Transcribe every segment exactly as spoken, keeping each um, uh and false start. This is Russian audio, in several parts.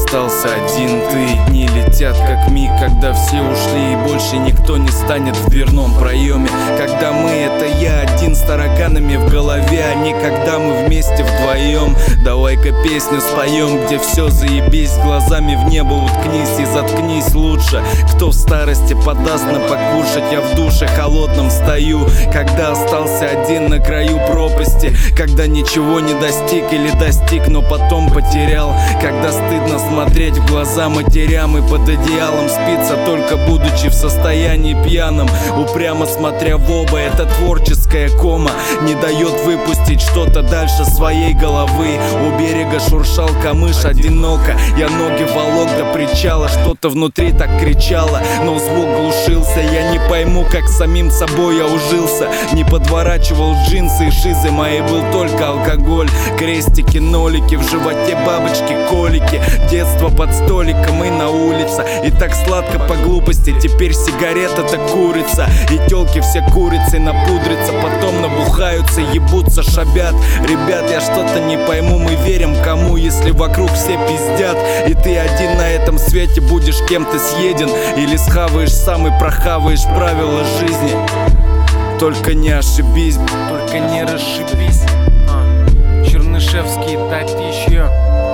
остался один ты. Дни летят как миг, когда все ушли, и больше никто не станет в дверном проеме. Когда мы — это я один с тараканами в голове, а не когда мы вместе вдвоем. Давай-ка песню споем, где все заебись, глазами в небо уткнись и заткнись лучше. Кто в старости подаст на покушать, я в душе холодном стою. Когда остался один на краю пропасти, когда ничего не достиг или достиг, но потом потерял. Когда стыдно смотреть в глаза матерям, и под одеялом спится, только будучи в состоянии пьяном. Упрямо смотря в оба, эта творческая кома не дает выпустить что-то дальше своей головы. У берега шуршал камыш одиноко, я ноги волок до причала. Что-то внутри так кричало, но звук глушился. Я не пойму, как с самим собой я ужился. Не подворачивал джинсы и шизы мои, был только алкоголь. Крестики, нолики, в животе бабочки, колики. Детство под столиком и на улице. И так сладко по глупости, теперь сигарета-то курица. И тёлки все курицы напудрятся, потом набухаются, ебутся, шабят. Ребят, я что-то не пойму, мы верим кому, если вокруг все пиздят. И ты один на этом свете будешь кем-то съеден, или схаваешь сам и прохаваешь правила жизни. Только не ошибись, только не расшибись. а, Чернышевский татища.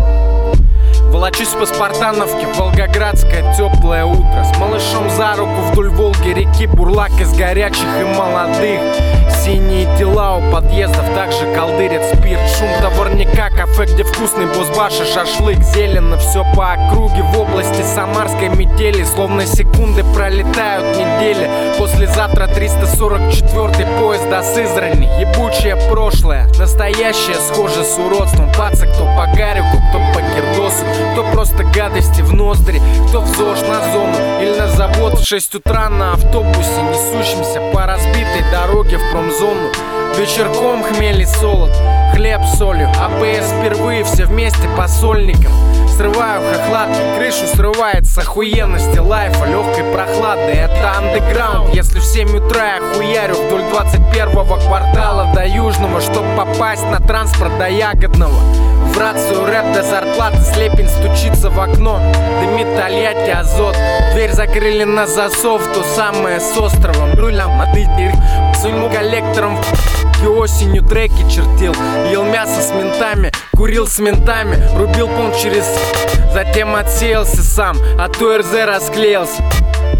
Волочусь по Спартановке в волгоградское теплое утро, с малышом за руку вдоль Волги реки, бурлак из горячих и молодых. Синие тела у подъездов также колдырят спирт. Шум товарняка, кафе, где вкусный босбаша, шашлык. Зелено все по округе, в области самарской метели. Словно секунды пролетают недели. Послезавтра триста сорок четвёртый поезд до Сызрани. Ебучее прошлое, настоящее схоже с уродством. Паца, кто по Гарику, кто по Кирдосу, кто просто гадости в ноздри, кто в ЗОЖ на зону или на завод. В шесть утра на автобусе, несущемся по разбитой дороге в промзону. Вечерком хмель и солод, хлеб с солью. АБС впервые все вместе по сольникам. Срываю хохлатки, крышу срывает с охуенности лайфа, легкой прохлады. Это андеграунд, если в семь утра я хуярю вдоль двадцать первого квартала до Южного, чтоб попасть на транспорт до Ягодного. В рацию рэп до зарплаты, слепень стучится в окно. Дымит Тольятти азот, дверь закрыли на засов, то самое с островом. Рулям отыдер, суньму коллектором и осенью треки чертил. Ел мясо с ментами, курил с ментами, рубил понт через... Затем отсеялся сам, а то эр зэ расклеился.